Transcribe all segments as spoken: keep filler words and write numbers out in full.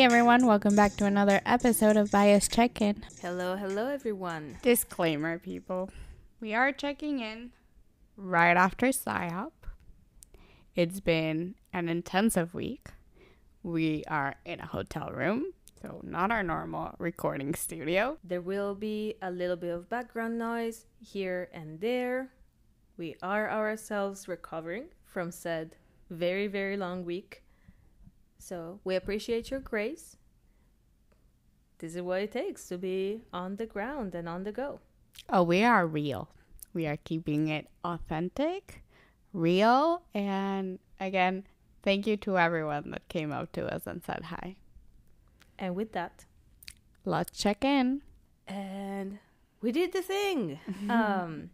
Hey everyone, welcome back to another episode of Bias Check-In. Hello, hello everyone. Disclaimer, people. We are checking in right after S I O P. It's been an intensive week. We are in a hotel room, so not our normal recording studio. There will be a little bit of background noise here and there. We are ourselves recovering from said very, very long week. So we appreciate your grace. This is what it takes to be on the ground and on the go. Oh, we are real. We are keeping it authentic, real, and again, thank you to everyone that came up to us and said hi. And with that, let's check in. And we did the thing. um,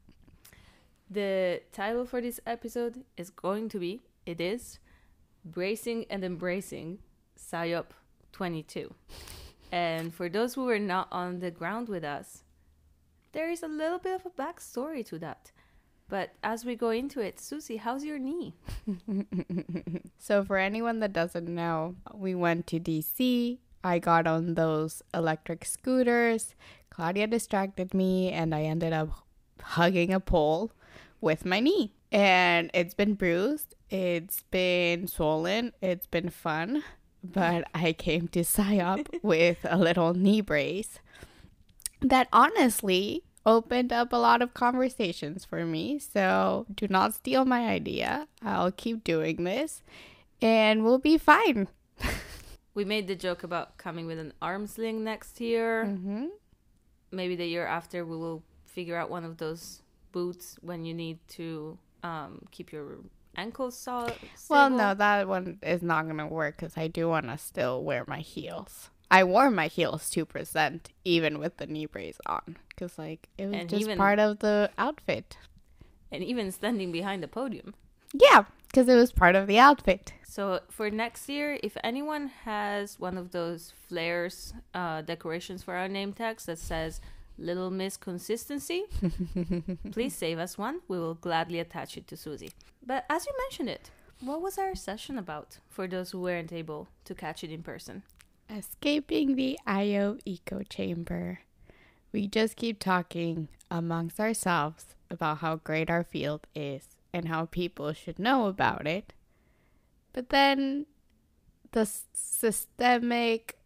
the title for this episode is going to be, it is, Bracing and Embracing S I O P twenty-two. And for those who were not on the ground with us, there is a little bit of a backstory to that. But as we go into it, Susie, how's your knee? So for anyone that doesn't know, we went to D C. I got on those electric scooters. Claudia distracted me and I ended up hugging a pole with my knee. And it's been bruised. It's been swollen. It's been fun. But I came to S I O P with a little knee brace that honestly opened up a lot of conversations for me. So do not steal my idea. I'll keep doing this and we'll be fine. We made the joke about coming with an arm sling next year. Mm-hmm. Maybe the year after we will figure out one of those boots when you need to um, keep your ankles so- Well, no, that one is not going to work because I do want to still wear my heels. I wore my heels to present even with the knee brace on because like it was And just even- part of the outfit. And even standing behind the podium. Yeah, because it was part of the outfit. So for next year, if anyone has one of those flares uh, decorations for our name tags that says Little Miss Consistency, please save us one. We will gladly attach it to Susie. But as you mentioned it, what was our session about for those who weren't able to catch it in person? Escaping the I O echo chamber. We just keep talking amongst ourselves about how great our field is and how people should know about it. But then the s- systemic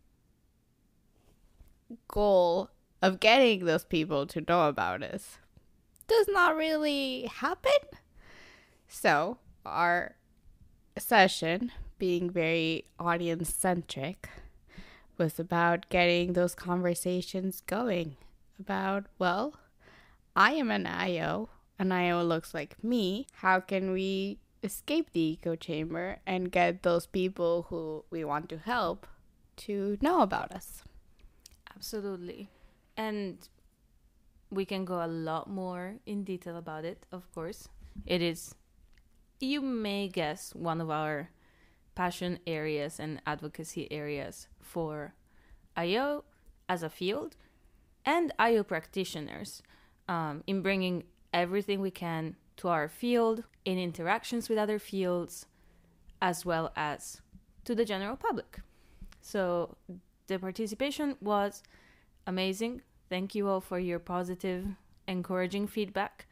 goal of getting those people to know about us does not really happen. So our session, being very audience-centric, was about getting those conversations going about, well, I am an I O. An I O looks like me. How can we escape the echo chamber and get those people who we want to help to know about us? Absolutely. And we can go a lot more in detail about it, of course. It is, you may guess, one of our passion areas and advocacy areas for I O as a field and I O practitioners um, in bringing everything we can to our field in interactions with other fields as well as to the general public. So the participation was amazing. Thank you all for your positive, encouraging feedback.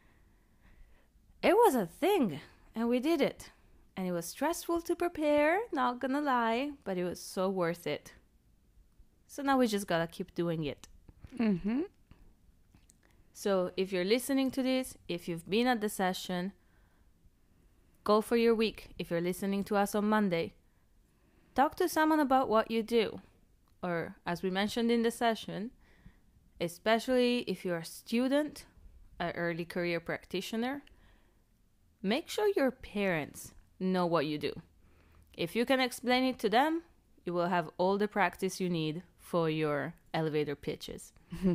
It was a thing and we did it. And it was stressful to prepare, not gonna lie, but it was so worth it. So now we just gotta keep doing it. Mm-hmm. So if you're listening to this, if you've been at the session, go for your week. If you're listening to us on Monday, talk to someone about what you do. Or as we mentioned in the session, especially if you're a student, an early career practitioner, make sure your parents know what you do. If you can explain it to them, you will have all the practice you need for your elevator pitches.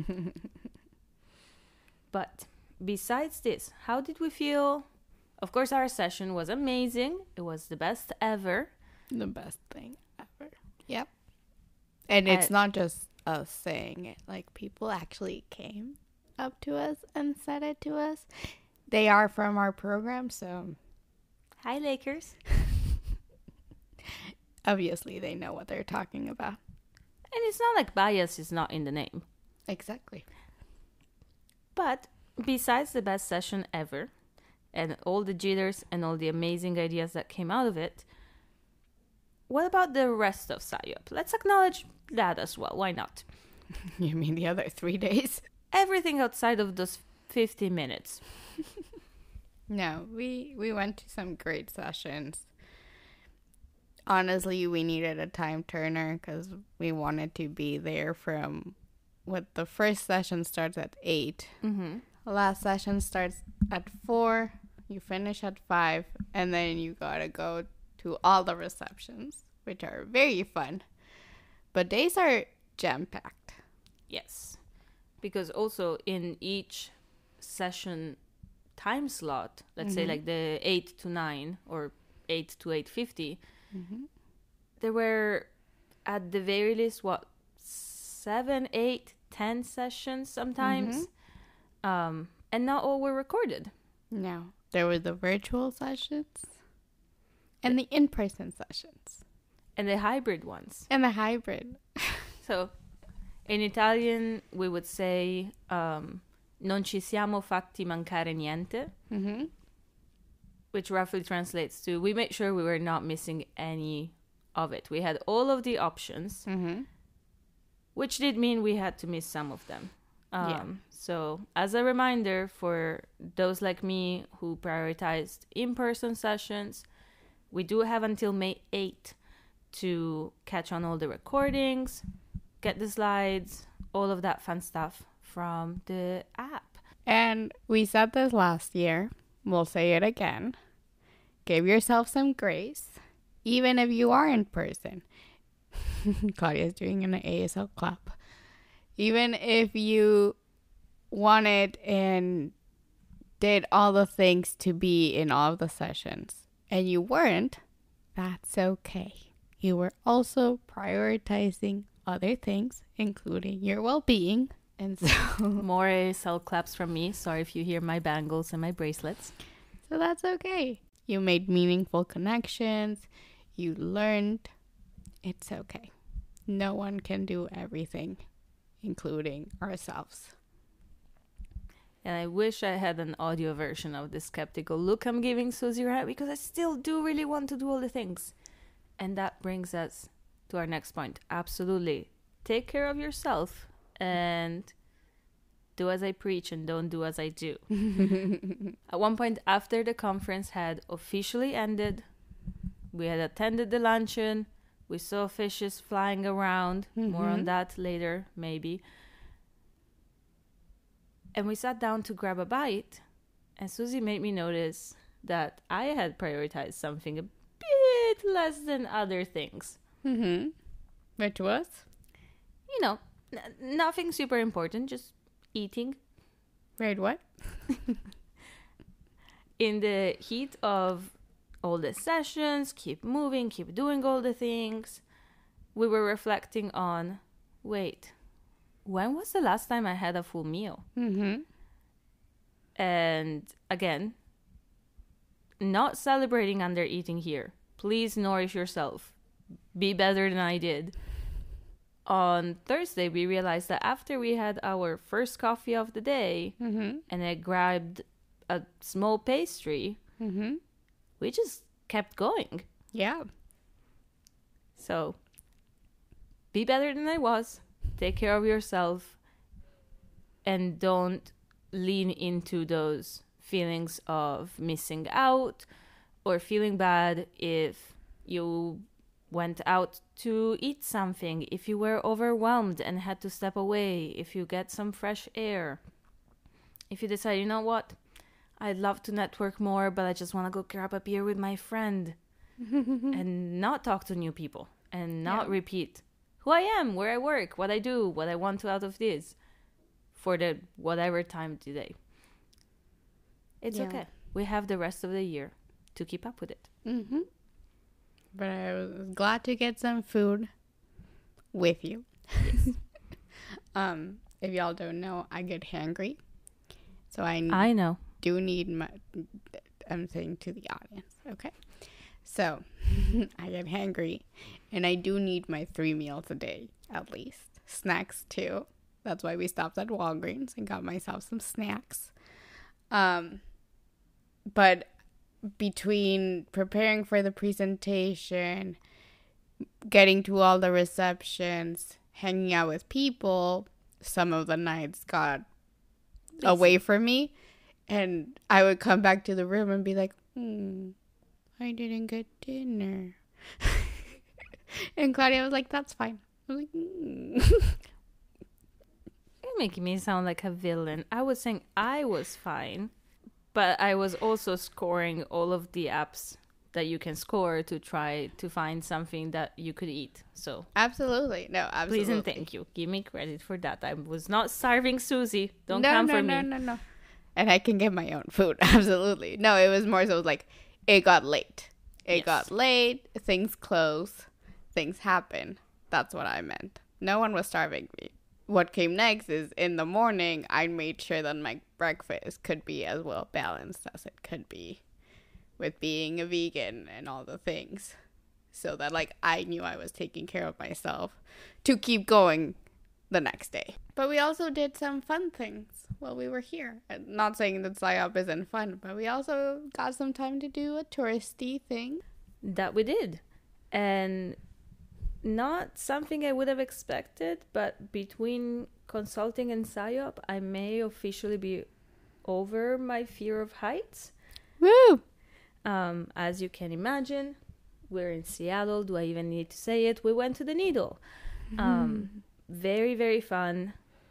But besides this, how did we feel? Of course, our session was amazing. It was the best ever. The best thing ever. Yep. And it's uh, not just us saying it. Like, people actually came up to us and said it to us. They are from our program, so... Hi, Lakers. Obviously, they know what they're talking about. And it's not like bias is not in the name. Exactly. But besides the best session ever, and all the jitters and all the amazing ideas that came out of it, what about the rest of PsyOp? Let's acknowledge that as well. Why not? You mean the other three days? Everything outside of those fifty minutes. No, we, we went to some great sessions. Honestly, we needed a time turner because we wanted to be there from what the first session starts at eight. Mm-hmm. The last session starts at four. You finish at five, and then you gotta go to all the receptions, which are very fun. But days are jam-packed. Yes. Because also in each session time slot, let's mm-hmm. say like the eight to nine or eight to eight fifty, mm-hmm. there were at the very least, what, seven, eight, ten sessions sometimes. Mm-hmm. Um, and not all were recorded. No. There were the virtual sessions and the in-person sessions. And the hybrid ones. And the hybrid. So, in Italian, we would say, um, non ci siamo fatti mancare niente, mm-hmm. which roughly translates to, we made sure we were not missing any of it. We had all of the options, mm-hmm. which did mean we had to miss some of them. Um, yeah. So, as a reminder for those like me who prioritized in-person sessions, we do have until May eighth to catch on all the recordings, get the slides, all of that fun stuff from the app. And we said this last year. We'll say it again. Give yourself some grace, even if you are in person. Claudia's doing an A S L clap. Even if you wanted and did all the things to be in all of the sessions and you weren't, that's okay. You were also prioritizing other things, including your well-being. And so more A S L claps from me. Sorry if you hear my bangles and my bracelets. So that's okay. You made meaningful connections. You learned. It's okay. No one can do everything, including ourselves. And I wish I had an audio version of the skeptical look I'm giving Susie right, because I still do really want to do all the things. And that brings us to our next point. Absolutely. Take care of yourself and do as I preach and don't do as I do. At one point after the conference had officially ended, we had attended the luncheon. We saw fishes flying around. Mm-hmm. More on that later, maybe. And we sat down to grab a bite. And Susie made me notice that I had prioritized something a bit less than other things. Mm-hmm. Which was? You know, n- nothing super important, just eating. Right, what? In the heat of all the sessions, keep moving, keep doing all the things, we were reflecting on, wait, when was the last time I had a full meal? Mm-hmm. And again, not celebrating under eating here. Please nourish yourself. Be better than I did. On Thursday, we realized that after we had our first coffee of the day, mm-hmm. and I grabbed a small pastry, mm-hmm. we just kept going. Yeah. So, be better than I was. Take care of yourself. And don't lean into those feelings of missing out or feeling bad if you went out to eat something, if you were overwhelmed and had to step away, if you get some fresh air, if you decide, you know what, I'd love to network more, but I just want to go grab a beer with my friend and not talk to new people and not yeah. repeat who I am, where I work, what I do, what I want to out of this for the whatever time today. It's yeah. okay. We have the rest of the year to keep up with it. Mm-hmm. But I was glad to get some food with you. Yes. um, if y'all don't know, I get hangry. So I, I know. do need my... I'm saying to the audience, okay? So I get hangry, and I do need my three meals a day at least. Snacks too. That's why we stopped at Walgreens and got myself some snacks. Um, but between preparing for the presentation, getting to all the receptions, hanging out with people, some of the nights got Busy. away from me. And I would come back to the room and be like, hmm, I didn't get dinner. And Claudia was like, that's fine. I was like, mm. You're making me sound like a villain. I was saying I was fine, but I was also scoring all of the apps that you can score to try to find something that you could eat. So absolutely. No, absolutely. Please and thank you. Give me credit for that. I was not starving Susie. Don't no, come no, for no, me. No, no, no. And I can get my own food. Absolutely. No, it was more so like it got late. It yes. got late. Things close. Things happen. That's what I meant. No one was starving me. What came next is in the morning, I made sure that my breakfast could be as well balanced as it could be with being a vegan and all the things. So that like I knew I was taking care of myself to keep going the next day. But we also did some fun things while we were here. I'm not saying that S I O P isn't fun, but we also got some time to do a touristy thing. That we did. And not something I would have expected, but between consulting and S I O P, I may officially be over my fear of heights. Woo! Um, as you can imagine, we're in Seattle. Do I even need to say it? We went to the Needle. Mm. Um, very, very fun.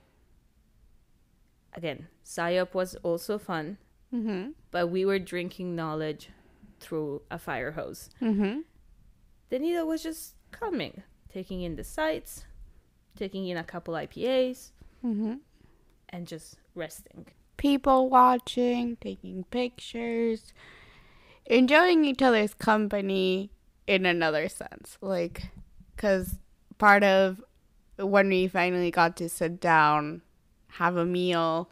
Again, S I O P was also fun, mm-hmm. but we were drinking knowledge through a fire hose. Mm-hmm. The Needle was just calming, taking in the sights, taking in a couple I P As, mm-hmm. and just resting. People watching, taking pictures, enjoying each other's company in another sense. Like, because part of when we finally got to sit down, have a meal.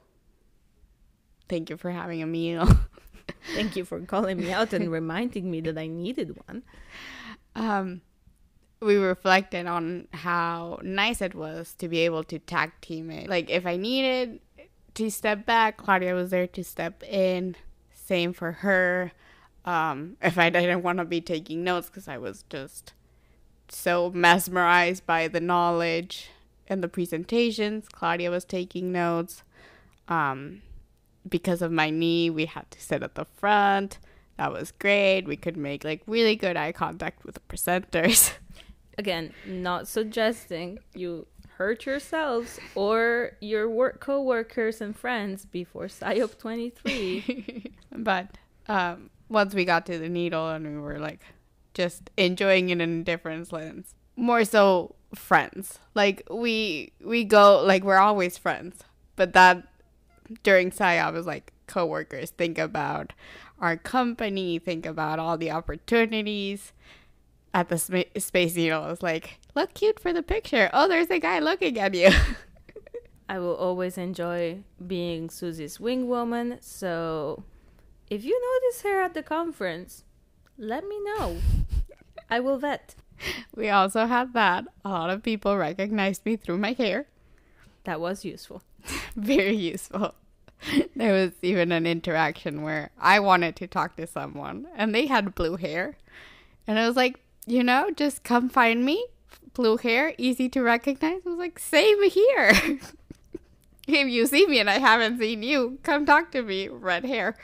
Thank you for having a meal. Thank you for calling me out and reminding me that I needed one. Um, we reflected on how nice it was to be able to tag team it. Like, if I needed to step back, Claudia was there to step in. Same for her. Um, if I didn't want to be taking notes because I was just so mesmerized by the knowledge and the presentations, Claudia was taking notes. Um, because of my knee, we had to sit at the front. That was great. We could make like really good eye contact with the presenters. Again, not suggesting you hurt yourselves or your work co-workers and friends before S I O P twenty-three. But um, once we got to the Needle and we were like just enjoying it in a different lens, more so friends. Like we we go like we're always friends, but that during S I O P was like co-workers. Think about our company. Think about all the opportunities. At the sp- Space Needle, it's like, look cute for the picture. Oh, there's a guy looking at you. I will always enjoy being Susie's wing woman. So if you notice her at the conference, let me know. I will vet. We also had that. A lot of people recognized me through my hair. That was useful. Very useful. There was even an interaction where I wanted to talk to someone and they had blue hair. And I was like, you know, just come find me. Blue hair, easy to recognize. I was like, same here. If you see me and I haven't seen you, come talk to me. Red hair.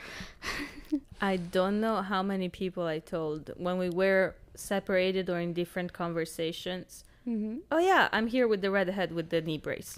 I don't know how many people I told when we were separated or in different conversations. Mm-hmm. Oh, yeah, I'm here with the redhead with the knee brace.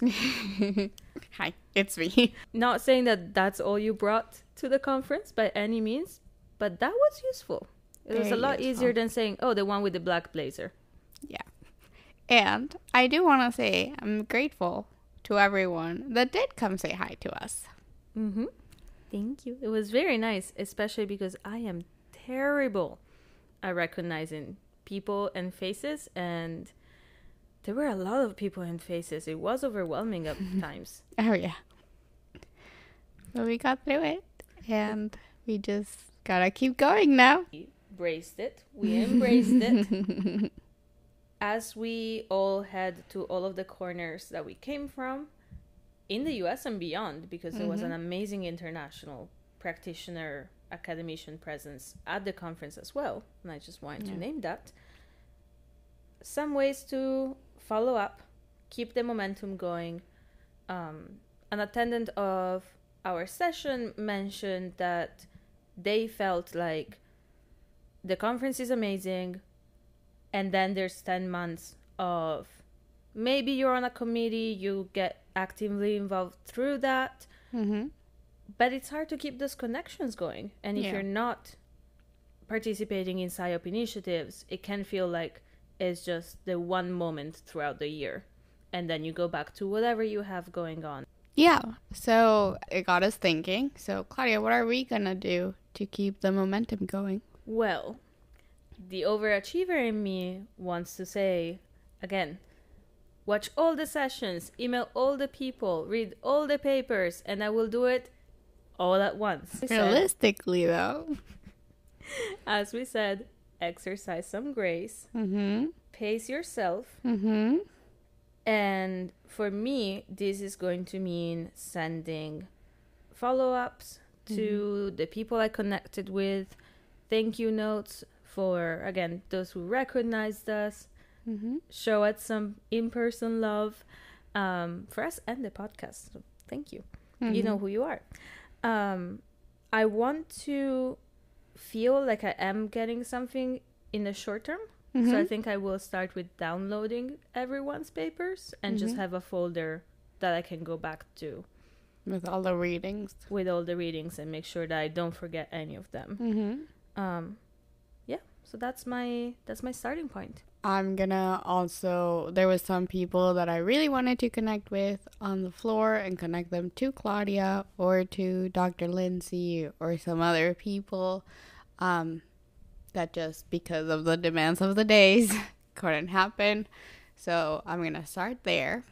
Hi, it's me. Not saying that that's all you brought to the conference by any means, but that was useful. It Very was a lot useful. Easier than saying, oh, the one with the black blazer. Yeah. And I do want to say I'm grateful to everyone that did come say hi to us. Mm-hmm. Thank you. It was very nice, especially because I am terrible at recognizing people and faces. And there were a lot of people and faces. It was overwhelming at times. Oh, yeah. But we got through it. And we just gotta keep going now. braced it. We embraced it. As we all head to all of the corners that we came from in the U S and beyond, because there mm-hmm. was an amazing international practitioner academician presence at the conference as well, and I just wanted yeah. to name that. Some ways to follow up, keep the momentum going. Um, an attendant of our session mentioned that they felt like the conference is amazing, and then there's ten months of maybe you're on a committee, you get actively involved through that, mm-hmm. but it's hard to keep those connections going. And if yeah. you're not participating in S I O P initiatives, it can feel like it's just the one moment throughout the year, and then you go back to whatever you have going on. Yeah, so it got us thinking. So, Claudia, what are we gonna do to keep the momentum going? Well, the overachiever in me wants to say, again, watch all the sessions, email all the people, read all the papers, and I will do it all at once. Realistically, though. As we said, exercise some grace, mm-hmm. pace yourself, mm-hmm. and for me, this is going to mean sending follow-ups mm-hmm. to the people I connected with, thank you notes for, again, those who recognized us, mm-hmm. show us some in-person love um, for us and the podcast. So thank you. Mm-hmm. You know who you are. Um, I want to feel like I am getting something in the short term. Mm-hmm. So I think I will start with downloading everyone's papers and mm-hmm. just have a folder that I can go back to. With all the readings. With all the readings and make sure that I don't forget any of them. Mm-hmm. Um, yeah, so that's my that's my starting point. I'm gonna also, there was some people that I really wanted to connect with on the floor and connect them to Claudia or to Doctor Lindsay or some other people um, that just because of the demands of the days couldn't happen. So I'm gonna start there.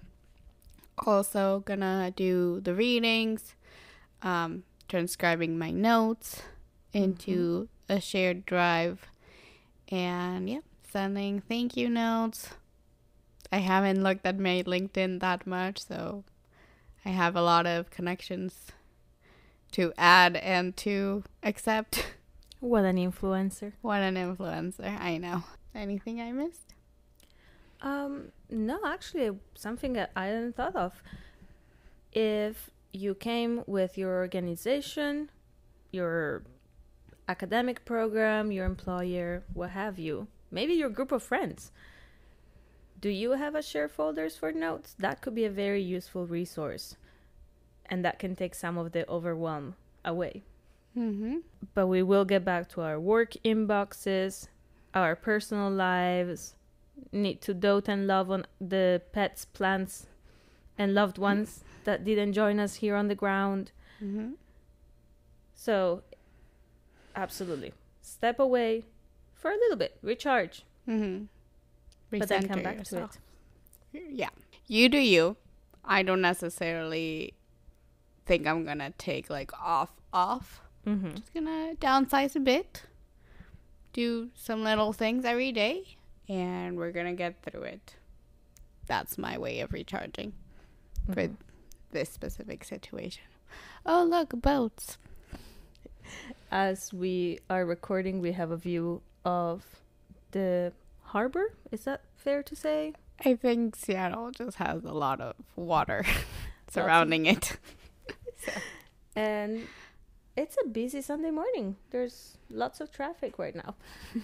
Also gonna do the readings, um, transcribing my notes into mm-hmm. a shared drive, and yeah. Sending thank you notes. I haven't looked at my LinkedIn that much, so I have a lot of connections to add and to accept. What an influencer. What an influencer, I know. Anything I missed? Um, no, actually, something that I hadn't thought of. If you came with your organization, your academic program, your employer, what have you, maybe your group of friends. Do you have a share folders for notes? That could be a very useful resource. And that can take some of the overwhelm away. Mm-hmm. But we will get back to our work inboxes, our personal lives, need to dote and love on the pets, plants, and loved ones mm-hmm. that didn't join us here on the ground. Mm-hmm. So, absolutely. Step away. For a little bit, recharge, mm-hmm. but then come back yourself. to it. Yeah, you do you. I don't necessarily think I'm gonna take like off, off. Mm-hmm. Just gonna downsize a bit, do some little things every day, and we're gonna get through it. That's my way of recharging mm-hmm. for this specific situation. Oh, look, boats. As we are recording, we have a view of the harbor. Is that fair to say? I think Seattle just has a lot of water surrounding of- it. So. And it's a busy Sunday morning. There's lots of traffic right now.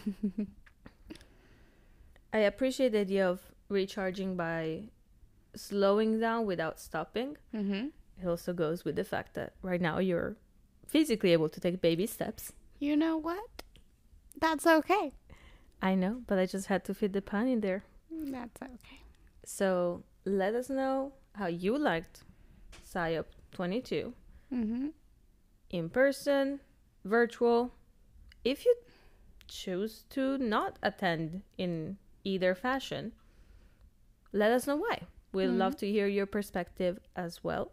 I appreciate the idea of recharging by slowing down without stopping. Mm-hmm. It also goes with the fact that right now you're physically able to take baby steps. You know what? That's okay. I know, but I just had to fit the pun in there. That's okay. So let us know how you liked S I O P twenty-two. Mm-hmm. In person, virtual. If you choose to not attend in either fashion, let us know why. We'd mm-hmm. love to hear your perspective as well.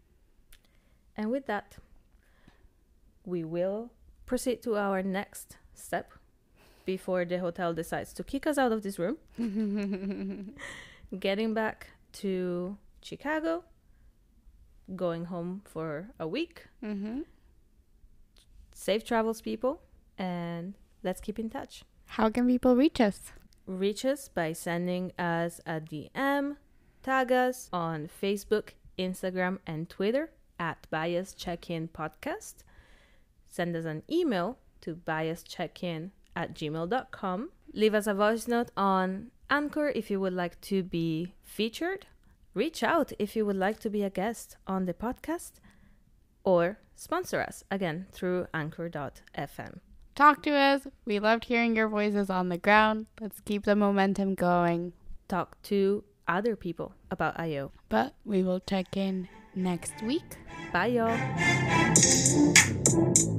And with that, we will proceed to our next step before the hotel decides to kick us out of this room. Getting back to Chicago, going home for a week. Mm-hmm. Safe travels, people, and let's keep in touch. How can people reach us? Reach us by sending us a D M, tag us on Facebook, Instagram, and Twitter at Bias Check-In Podcast. Send us an email to biascheckin at gmail dot com. Leave us a voice note on Anchor if you would like to be featured. Reach out if you would like to be a guest on the podcast, or sponsor us again through anchor dot f m. Talk to us. We loved hearing your voices on the ground. Let's keep the momentum going. Talk to other people about I O. But we will check in next week. Bye, y'all.